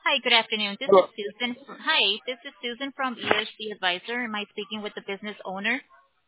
Hi, good afternoon. This is Hello. Susan. Hi, this is Susan from ERC Advisor. Am I speaking with the business owner?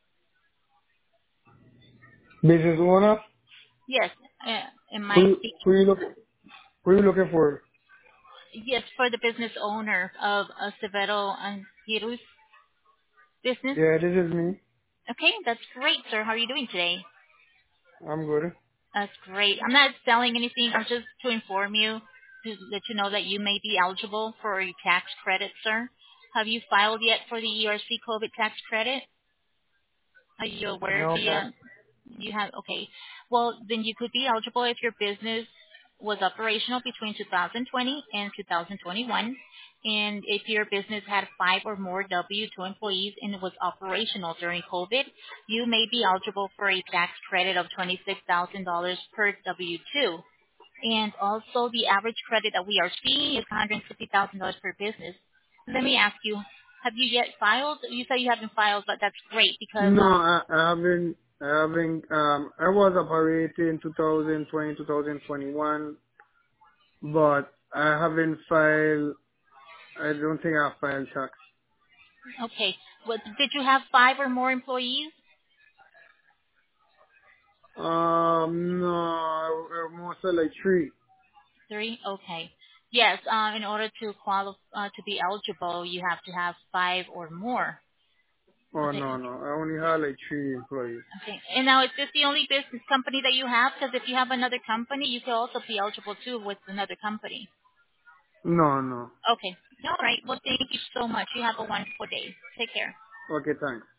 Business owner. Yes. Am Who I you- speaking? who you look who you looking for? Yes, for the business owner of Acevedo Antivirus business. Yeah, this is me. Okay, that's great, sir. How are you doing today? I'm good. That's great. I'm not selling anything. I'm just to inform you to let you know that you may be eligible for a tax credit, sir. Have you filed yet for the ERC COVID tax credit? Are you aware of No. you have, okay. Well, then you could be eligible if your business was operational between 2020 and 2021. And if your business had 5 or more W-2 employees and it was operational during COVID, you may be eligible for a tax credit of $26,000 per W-2. And also the average credit that we are seeing is $150,000 per business. Let me ask you, have you yet filed? You said you haven't filed, but that's great because No, I haven't. I was operating 2020, 2021, but I haven't filed. I don't think I filed tax. okay. Well, did you have 5 or more employees? No, mostly like 3. 3? Okay. Yes, in order to qualify to be eligible, you have to have 5 or more. Oh Okay. no, no, I only had like 3 employees. Okay. And now, is this the only business company that you have? Because if you have another company, you could also be eligible too with another company. No, no. Okay. All right. Well, thank you so much. You have a wonderful day. Take care. Okay, thanks.